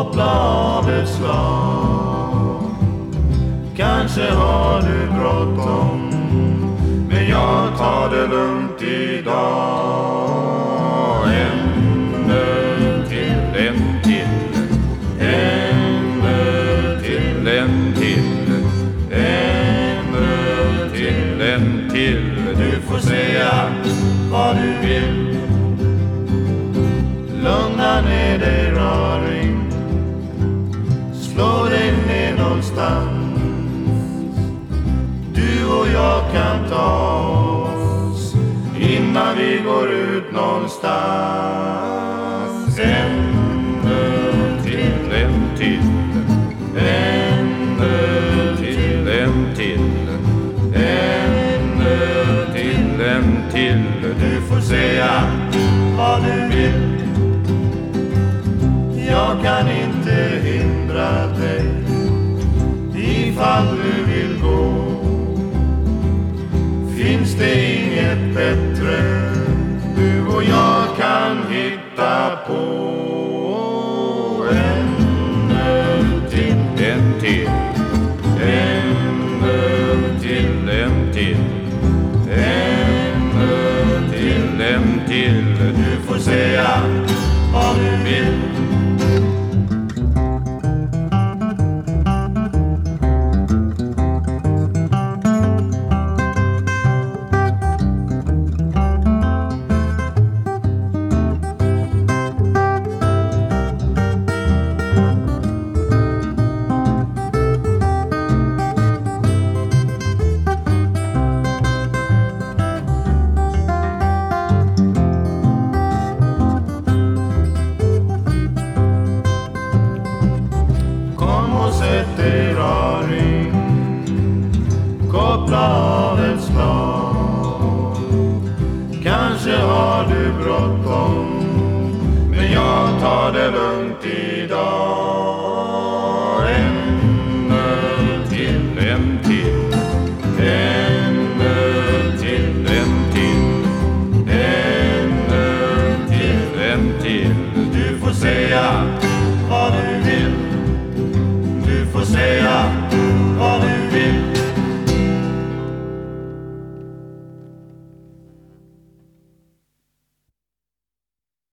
koppla av ett slag. Kanske har du bråttom, men jag tar det lugnt idag. En öl till, en till, en öl till, en till, en öl till, en till. Du får säga vad du vill. Lugna ner dig, raring. Slå dig ner någonstans. Du och jag kan ta oss innan vi går ut någonstans. En öl till, en till, en öl till, en till, en öl till, en till. Du får säga vad du vill. Jag kan inte hindra dig ifall du vill gå. Finns det inget bättre du och jag kan hitta på? En öl till, en till, en öl till, en till, en öl till, en till. Du får säga vad du vill. Sätt dig, raring, koppla av ett slag. Kanske har du bråttom, men jag tar det lugnt idag. En öl till, en till, en öl till, en till, en öl till, en till. Du får säga